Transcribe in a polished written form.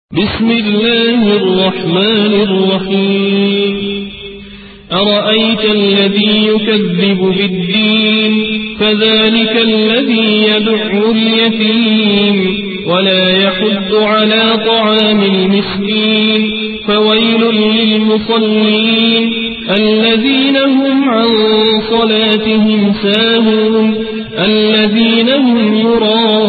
بسم الله الرحمن الرحيم أرأيت الذي يكذب بالدين فذلك الذي يدع اليتيم ولا يحض على طعام المسكين فويل للمصلين الذين هم عن صلاتهم ساهون الذين هم يراءون